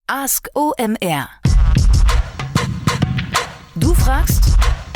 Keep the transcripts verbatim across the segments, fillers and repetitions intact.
Ask O M R. Du fragst,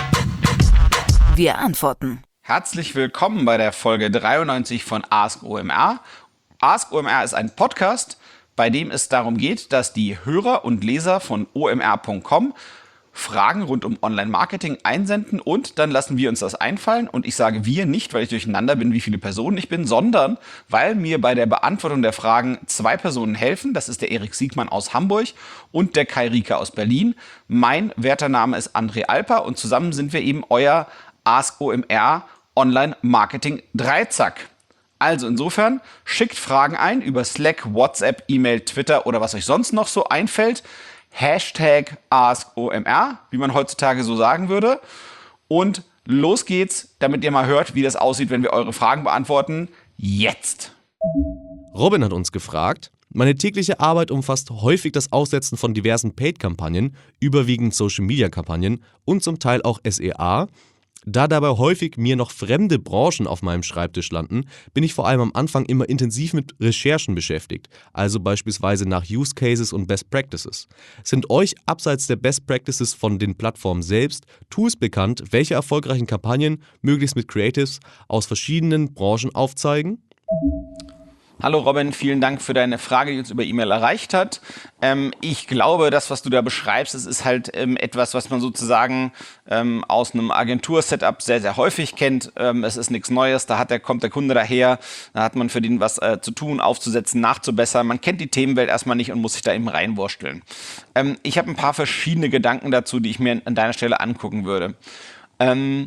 wir antworten. Herzlich willkommen bei der Folge dreiundneunzig von Ask O M R. Ask O M R ist ein Podcast, bei dem es darum geht, dass die Hörer und Leser von O M R Punkt com Fragen rund um Online-Marketing einsenden und dann lassen wir uns das einfallen. Und ich sage wir nicht, weil ich durcheinander bin, wie viele Personen ich bin, sondern weil mir bei der Beantwortung der Fragen zwei Personen helfen. Das ist der Erik Siegmann aus Hamburg und der Kai Rieker aus Berlin. Mein werter Name ist André Alper und zusammen sind wir eben euer Ask O M R Online-Marketing Dreizack. Also insofern, schickt Fragen ein über Slack, WhatsApp, E-Mail, Twitter oder was euch sonst noch so einfällt. Hashtag AskOMR, wie man heutzutage so sagen würde. Und los geht's, damit ihr mal hört, wie das aussieht, wenn wir eure Fragen beantworten. Jetzt! Robin hat uns gefragt: Meine tägliche Arbeit umfasst häufig das Aufsetzen von diversen Paid-Kampagnen, überwiegend Social-Media-Kampagnen und zum Teil auch S E A. Da dabei häufig mir noch fremde Branchen auf meinem Schreibtisch landen, bin ich vor allem am Anfang immer intensiv mit Recherchen beschäftigt, also beispielsweise nach Use Cases und Best Practices. Sind euch abseits der Best Practices von den Plattformen selbst Tools bekannt, welche erfolgreichen Kampagnen möglichst mit Creatives aus verschiedenen Branchen aufzeigen? Hallo Robin, vielen Dank für deine Frage, die uns über E-Mail erreicht hat. Ähm, ich glaube, das, was du da beschreibst, das ist halt ähm, etwas, was man sozusagen ähm, aus einem Agentur-Setup sehr, sehr häufig kennt. Ähm, es ist nichts Neues, da hat der, kommt der Kunde daher, da hat man für den was äh, zu tun, aufzusetzen, nachzubessern. Man kennt die Themenwelt erstmal nicht und muss sich da eben reinwursteln. Ähm, ich habe ein paar verschiedene Gedanken dazu, die ich mir an deiner Stelle angucken würde. Ähm,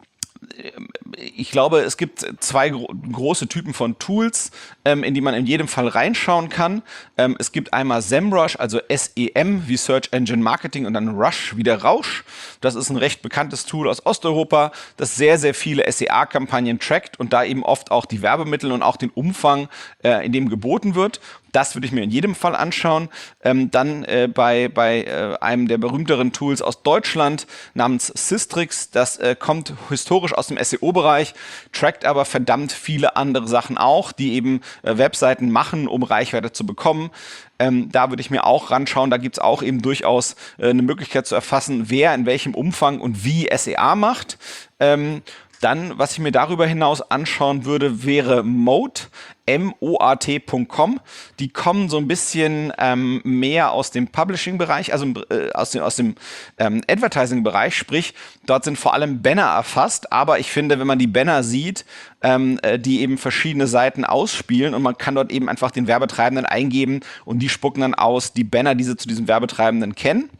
Ich glaube, es gibt zwei gro- große Typen von Tools, ähm, in die man in jedem Fall reinschauen kann. Ähm, es gibt einmal SEMrush, also S E M wie Search Engine Marketing und dann Rush wie der Rausch. Das ist ein recht bekanntes Tool aus Osteuropa, das sehr, sehr viele S E A-Kampagnen trackt und da eben oft auch die Werbemittel und auch den Umfang, äh, in dem geboten wird. Das würde ich mir in jedem Fall anschauen. Ähm, dann äh, bei, bei äh, einem der berühmteren Tools aus Deutschland namens Sistrix. Das äh, kommt historisch aus dem S E O-Bereich, trackt aber verdammt viele andere Sachen auch, die eben äh, Webseiten machen, um Reichweite zu bekommen. Ähm, da würde ich mir auch ranschauen. Da gibt es auch eben durchaus äh, eine Möglichkeit zu erfassen, wer in welchem Umfang und wie S E A macht. Ähm, Dann, was ich mir darüber hinaus anschauen würde, wäre Moat, M O A T Punkt com. Die kommen so ein bisschen ähm, mehr aus dem Publishing-Bereich, also äh, aus dem, aus dem ähm, Advertising-Bereich, sprich, dort sind vor allem Banner erfasst, aber ich finde, wenn man die Banner sieht, ähm, äh, die eben verschiedene Seiten ausspielen und man kann dort eben einfach den Werbetreibenden eingeben und die spucken dann aus die Banner, die sie zu diesem Werbetreibenden kennen.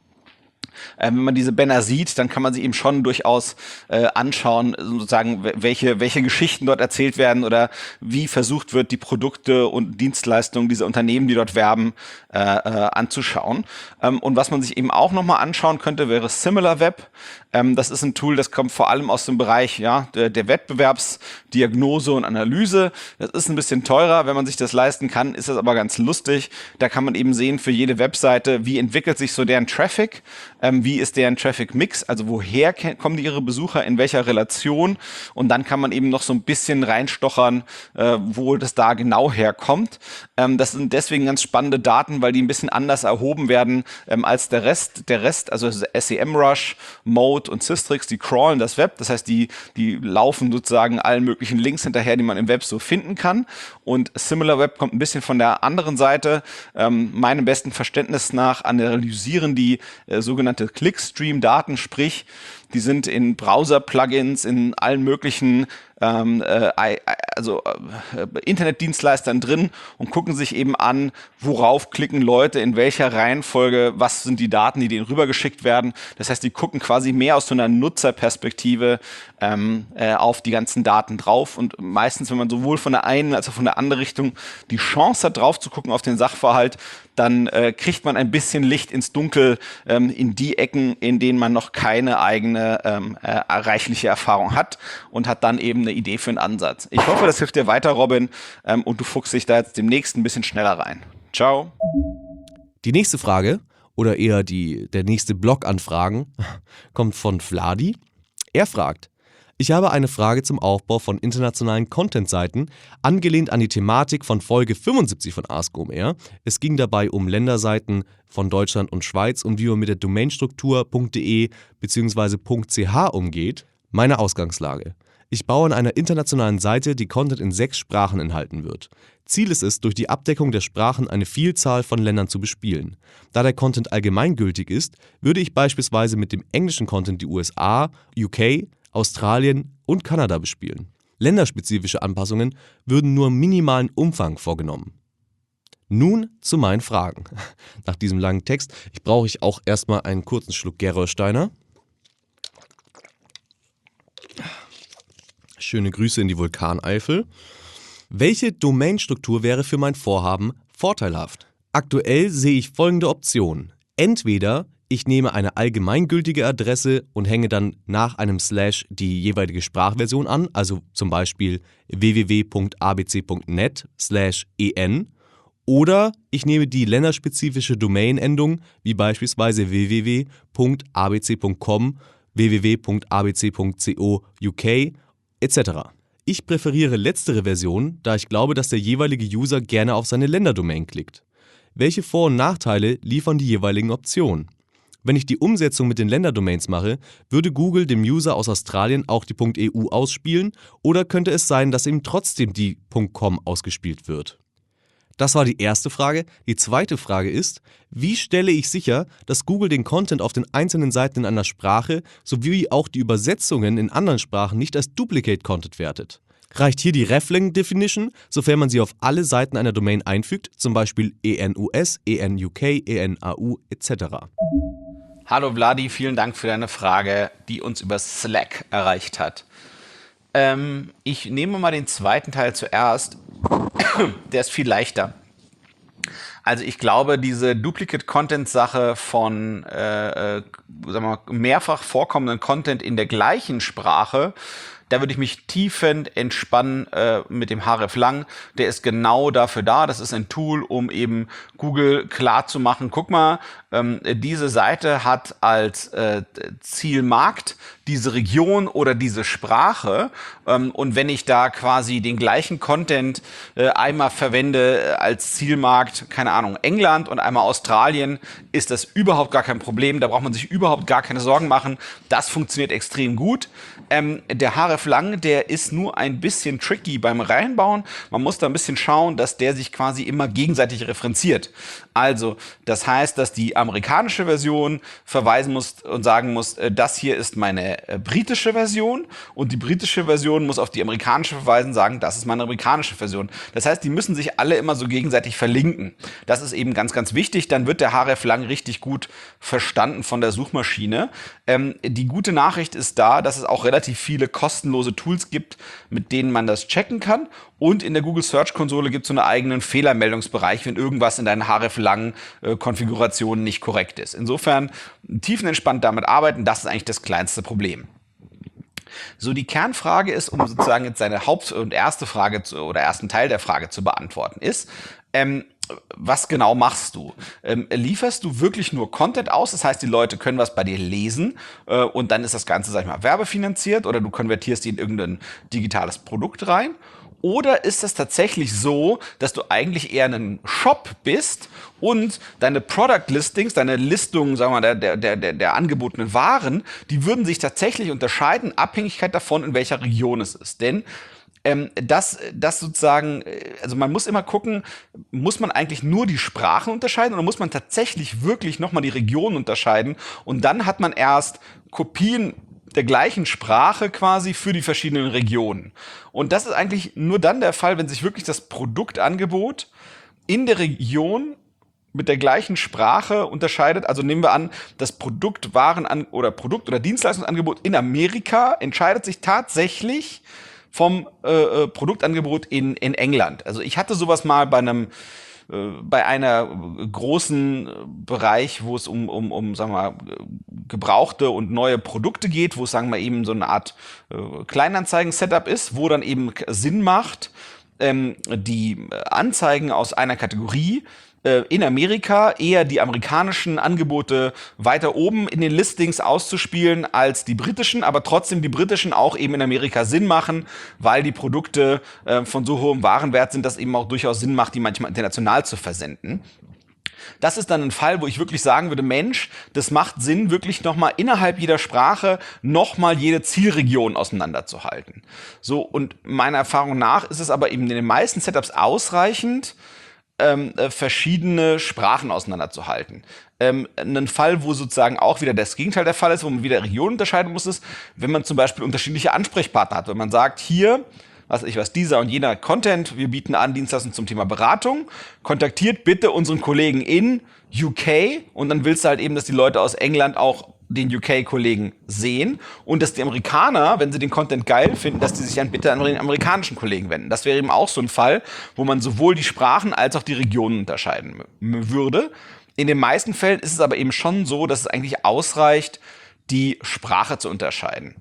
Äh, wenn man diese Banner sieht, dann kann man sich eben schon durchaus äh, anschauen, sozusagen, welche, welche Geschichten dort erzählt werden oder wie versucht wird, die Produkte und Dienstleistungen dieser Unternehmen, die dort werben, äh, äh, anzuschauen. Ähm, und was man sich eben auch nochmal anschauen könnte, wäre SimilarWeb. Ähm, das ist ein Tool, das kommt vor allem aus dem Bereich ja, der, der Wettbewerbsdiagnose und Analyse. Das ist ein bisschen teurer, wenn man sich das leisten kann, ist das aber ganz lustig. Da kann man eben sehen für jede Webseite, wie entwickelt sich so deren Traffic, ähm, wie ist deren Traffic-Mix, also woher ke- kommen ihre Besucher, in welcher Relation, und dann kann man eben noch so ein bisschen reinstochern, äh, wo das da genau herkommt. Ähm, das sind deswegen ganz spannende Daten, weil die ein bisschen anders erhoben werden ähm, als der Rest. Der Rest, also SEMrush, Moat und Sistrix, die crawlen das Web, das heißt, die, die laufen sozusagen allen möglichen Links hinterher, die man im Web so finden kann, und SimilarWeb kommt ein bisschen von der anderen Seite. Ähm, meinem besten Verständnis nach analysieren die äh, sogenannte Clickstream-Daten, sprich, die sind in Browser-Plugins, in allen möglichen ähm, äh, also äh, Internetdienstleistern drin und gucken sich eben an, worauf klicken Leute, in welcher Reihenfolge, was sind die Daten, die denen rübergeschickt werden. Das heißt, die gucken quasi mehr aus so einer Nutzerperspektive ähm, äh, auf die ganzen Daten drauf, und meistens, wenn man sowohl von der einen als auch von der anderen Richtung die Chance hat, drauf zu gucken auf den Sachverhalt, dann äh, kriegt man ein bisschen Licht ins Dunkel ähm, in die Ecken, in denen man noch keine eigene ähm, äh, reichliche Erfahrung hat, und hat dann eben eine Idee für einen Ansatz. Ich hoffe, das hilft dir weiter, Robin, ähm, und du fuchst dich da jetzt demnächst ein bisschen schneller rein. Ciao. Die nächste Frage, oder eher die, der nächste Block an Fragen, kommt von Vladi. Er fragt: Ich habe eine Frage zum Aufbau von internationalen Content-Seiten, angelehnt an die Thematik von Folge fünfundsiebzig von Ask O M R. Es ging dabei um Länderseiten von Deutschland und Schweiz und wie man mit der Domainstruktur .de bzw. .ch umgeht. Meine Ausgangslage. Ich baue an einer internationalen Seite, die Content in sechs Sprachen enthalten wird. Ziel ist es, durch die Abdeckung der Sprachen eine Vielzahl von Ländern zu bespielen. Da der Content allgemeingültig ist, würde ich beispielsweise mit dem englischen Content die U S A, U K, Australien und Kanada bespielen. Länderspezifische Anpassungen würden nur im minimalen Umfang vorgenommen. Nun zu meinen Fragen. Nach diesem langen Text ich brauche ich auch erstmal einen kurzen Schluck Gerolsteiner. Schöne Grüße in die Vulkaneifel. Welche Domainstruktur wäre für mein Vorhaben vorteilhaft? Aktuell sehe ich folgende Optionen. Entweder ich nehme eine allgemeingültige Adresse und hänge dann nach einem Slash die jeweilige Sprachversion an, also zum Beispiel w w w punkt a b c punkt net slash e n, oder ich nehme die länderspezifische Domain-Endung, wie beispielsweise w w w punkt a b c punkt com, w w w punkt a b c punkt co u k et cetera. Ich präferiere letztere Version, da ich glaube, dass der jeweilige User gerne auf seine Länderdomain klickt. Welche Vor- und Nachteile liefern die jeweiligen Optionen? Wenn ich die Umsetzung mit den Länderdomains mache, würde Google dem User aus Australien auch die .eu ausspielen oder könnte es sein, dass ihm trotzdem die .com ausgespielt wird? Das war die erste Frage. Die zweite Frage ist, wie stelle ich sicher, dass Google den Content auf den einzelnen Seiten in einer Sprache sowie auch die Übersetzungen in anderen Sprachen nicht als Duplicate Content wertet? Reicht hier die Reflang Definition, sofern man sie auf alle Seiten einer Domain einfügt, zum Beispiel enus, enuk, enau et cetera? Hallo Vladi, vielen Dank für deine Frage, die uns über Slack erreicht hat. Ähm, ich nehme mal den zweiten Teil zuerst. Der ist viel leichter. Also ich glaube, diese Duplicate-Content-Sache von äh, äh, sagen wir mal, mehrfach vorkommenden Content in der gleichen Sprache, da würde ich mich tiefend entspannen äh, mit dem hreflang. Der ist genau dafür da. Das ist ein Tool, um eben Google klar zu machen, guck mal, ähm, diese Seite hat als äh, Zielmarkt diese Region oder diese Sprache. Ähm, und wenn ich da quasi den gleichen Content äh, einmal verwende als Zielmarkt, keine Ahnung, England und einmal Australien, ist das überhaupt gar kein Problem. Da braucht man sich überhaupt gar keine Sorgen machen. Das funktioniert extrem gut. Ähm, der hreflang, der ist nur ein bisschen tricky beim Reinbauen. Man muss da ein bisschen schauen, dass der sich quasi immer gegenseitig referenziert. Also, das heißt, dass die amerikanische Version verweisen muss und sagen muss, äh, das hier ist meine äh, britische Version und die britische Version muss auf die amerikanische verweisen und sagen, das ist meine amerikanische Version. Das heißt, die müssen sich alle immer so gegenseitig verlinken. Das ist eben ganz, ganz wichtig. Dann wird der hreflang richtig gut verstanden von der Suchmaschine. Ähm, die gute Nachricht ist da, dass es auch relativ viele kostenlose Tools gibt, mit denen man das checken kann. Und in der Google Search Konsole gibt es so einen eigenen Fehlermeldungsbereich, wenn irgendwas in deinen hreflang-Konfigurationen nicht korrekt ist. Insofern tiefenentspannt damit arbeiten, das ist eigentlich das kleinste Problem. So, die Kernfrage ist, um sozusagen jetzt seine Haupt- und erste Frage zu, oder ersten Teil der Frage zu beantworten, ist, ähm, was genau machst du? Ähm, lieferst du wirklich nur Content aus? Das heißt, die Leute können was bei dir lesen äh, und dann ist das Ganze, sag ich mal, werbefinanziert oder du konvertierst die in irgendein digitales Produkt rein? Oder ist es tatsächlich so, dass du eigentlich eher ein Shop bist und deine Product Listings, deine Listungen, sagen wir mal, der, der, der, der angebotenen Waren, die würden sich tatsächlich unterscheiden, in Abhängigkeit davon, in welcher Region es ist. Denn ähm, das, das sozusagen, also man muss immer gucken, muss man eigentlich nur die Sprachen unterscheiden oder muss man tatsächlich wirklich nochmal die Regionen unterscheiden? Und dann hat man erst Kopien der gleichen Sprache quasi für die verschiedenen Regionen. Und das ist eigentlich nur dann der Fall, wenn sich wirklich das Produktangebot in der Region mit der gleichen Sprache unterscheidet. Also nehmen wir an, das Produkt, Waren an, oder Produkt- oder Dienstleistungsangebot in Amerika entscheidet sich tatsächlich vom äh, Produktangebot in, in England. Also ich hatte sowas mal bei einem bei einer großen Bereich, wo es um, um, um, sagen wir mal, gebrauchte und neue Produkte geht, wo es, sagen wir eben, so eine Art äh, Kleinanzeigen-Setup ist, wo dann eben Sinn macht, ähm, die Anzeigen aus einer Kategorie in Amerika eher die amerikanischen Angebote weiter oben in den Listings auszuspielen als die britischen, aber trotzdem die britischen auch eben in Amerika Sinn machen, weil die Produkte äh, von so hohem Warenwert sind, dass eben auch durchaus Sinn macht, die manchmal international zu versenden. Das ist dann ein Fall, wo ich wirklich sagen würde, Mensch, das macht Sinn, wirklich nochmal innerhalb jeder Sprache nochmal jede Zielregion auseinanderzuhalten. So, und meiner Erfahrung nach ist es aber eben in den meisten Setups ausreichend, ähm, äh, verschiedene Sprachen auseinanderzuhalten. Ähm, ein Fall, wo sozusagen auch wieder das Gegenteil der Fall ist, wo man wieder Regionen unterscheiden muss, ist, wenn man zum Beispiel unterschiedliche Ansprechpartner hat. Wenn man sagt, hier, was ich was, dieser und jener Content, wir bieten an Dienstleistungen zum Thema Beratung, kontaktiert bitte unseren Kollegen in U K und dann willst du halt eben, dass die Leute aus England auch den U K-Kollegen sehen und dass die Amerikaner, wenn sie den Content geil finden, dass die sich dann bitte an den amerikanischen Kollegen wenden. Das wäre eben auch so ein Fall, wo man sowohl die Sprachen als auch die Regionen unterscheiden m- würde. In den meisten Fällen ist es aber eben schon so, dass es eigentlich ausreicht, die Sprache zu unterscheiden.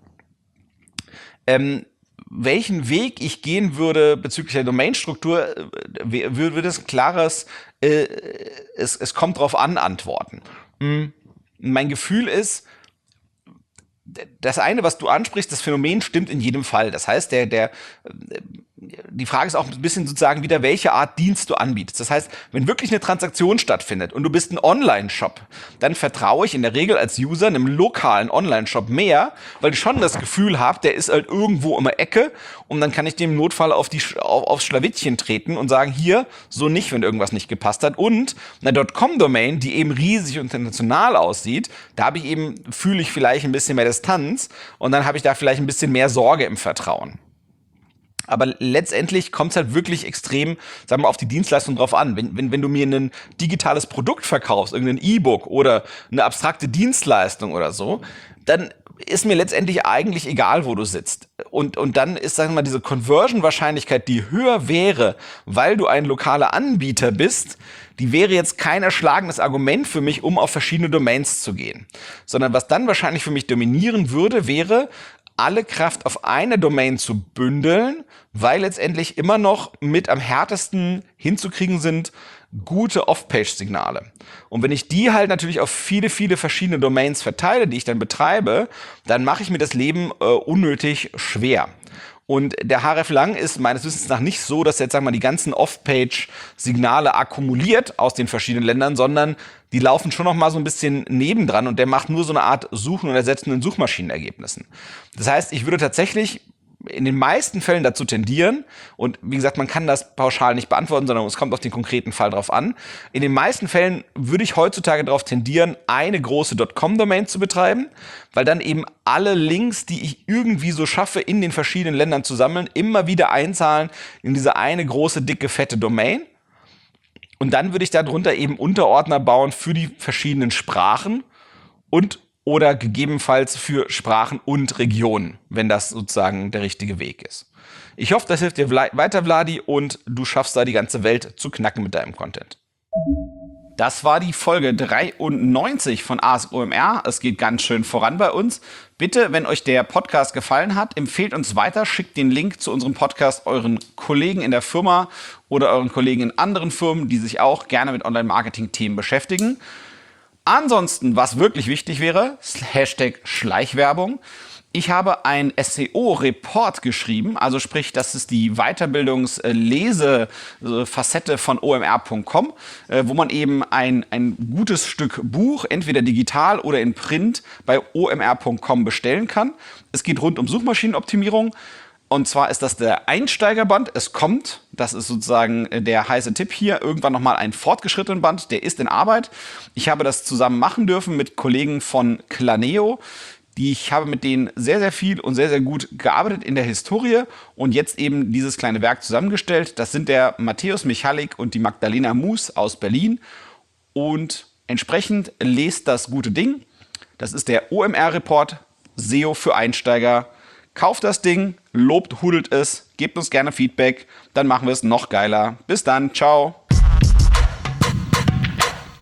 Ähm, Welchen Weg ich gehen würde bezüglich der Domainstruktur, würde es ein klares, äh, es, es kommt drauf an, antworten. Mhm. Mein Gefühl ist, das eine, was du ansprichst, das Phänomen stimmt in jedem Fall. Das heißt, der, der, die Frage ist auch ein bisschen sozusagen wieder, welche Art Dienst du anbietest. Das heißt, wenn wirklich eine Transaktion stattfindet und du bist ein Online-Shop, dann vertraue ich in der Regel als User einem lokalen Online-Shop mehr, weil ich schon das Gefühl habe, der ist halt irgendwo um die Ecke und dann kann ich dem im Notfall auf die, auf, aufs Schlawittchen treten und sagen, hier, so nicht, wenn irgendwas nicht gepasst hat. Und eine .com-Domain, die eben riesig und international aussieht, da habe ich eben, fühle ich vielleicht ein bisschen mehr Distanz und dann habe ich da vielleicht ein bisschen mehr Sorge im Vertrauen. Aber letztendlich kommt es halt wirklich extrem, sagen wir mal, auf die Dienstleistung drauf an. Wenn, wenn, wenn du mir ein digitales Produkt verkaufst, irgendein E-Book oder eine abstrakte Dienstleistung oder so, dann ist mir letztendlich eigentlich egal, wo du sitzt. Und, und dann ist, sagen wir mal, diese Conversion-Wahrscheinlichkeit, die höher wäre, weil du ein lokaler Anbieter bist, die wäre jetzt kein erschlagendes Argument für mich, um auf verschiedene Domains zu gehen. Sondern was dann wahrscheinlich für mich dominieren würde, wäre, alle Kraft auf eine Domain zu bündeln, weil letztendlich immer noch mit am härtesten hinzukriegen sind gute Off-Page-Signale. Und wenn ich die halt natürlich auf viele, viele verschiedene Domains verteile, die ich dann betreibe, dann mache ich mir das Leben äh, unnötig schwer. Und der hreflang ist meines Wissens nach nicht so, dass er jetzt, sagen wir mal, die ganzen Off-Page-Signale akkumuliert aus den verschiedenen Ländern, sondern die laufen schon noch mal so ein bisschen nebendran und der macht nur so eine Art Suchen und Ersetzen in Suchmaschinenergebnissen. Das heißt, ich würde tatsächlich in den meisten Fällen dazu tendieren, und wie gesagt, man kann das pauschal nicht beantworten, sondern es kommt auf den konkreten Fall drauf an. In den meisten Fällen würde ich heutzutage darauf tendieren, eine große .com-Domain zu betreiben, weil dann eben alle Links, die ich irgendwie so schaffe, in den verschiedenen Ländern zu sammeln, immer wieder einzahlen in diese eine große, dicke, fette Domain. Und dann würde ich darunter eben Unterordner bauen für die verschiedenen Sprachen und oder gegebenenfalls für Sprachen und Regionen, wenn das sozusagen der richtige Weg ist. Ich hoffe, das hilft dir weiter, Vladi, und du schaffst da die ganze Welt zu knacken mit deinem Content. Das war die Folge dreiundneunzig von Ask O M R. Es geht ganz schön voran bei uns. Bitte, wenn euch der Podcast gefallen hat, empfehlt uns weiter, schickt den Link zu unserem Podcast euren Kollegen in der Firma oder euren Kollegen in anderen Firmen, die sich auch gerne mit Online-Marketing-Themen beschäftigen. Ansonsten, was wirklich wichtig wäre, Hashtag Schleichwerbung. Ich habe ein S E O-Report geschrieben, also sprich, das ist die Weiterbildungslese-Facette von O M R Punkt com, wo man eben ein, ein gutes Stück Buch, entweder digital oder in Print, bei O M R Punkt com bestellen kann. Es geht rund um Suchmaschinenoptimierung. Und zwar ist das der Einsteigerband. Es kommt, das ist sozusagen der heiße Tipp hier, irgendwann nochmal ein fortgeschrittenen Band. Der ist in Arbeit. Ich habe das zusammen machen dürfen mit Kollegen von Claneo. Die, ich habe mit denen sehr, sehr viel und sehr, sehr gut gearbeitet in der Historie und jetzt eben dieses kleine Werk zusammengestellt. Das sind der Matthäus Michalik und die Magdalena Mus aus Berlin. Und entsprechend lest das gute Ding. Das ist der O M R-Report, S E O für Einsteiger. Kauft das Ding, lobt, hudelt es, gebt uns gerne Feedback, dann machen wir es noch geiler. Bis dann, ciao.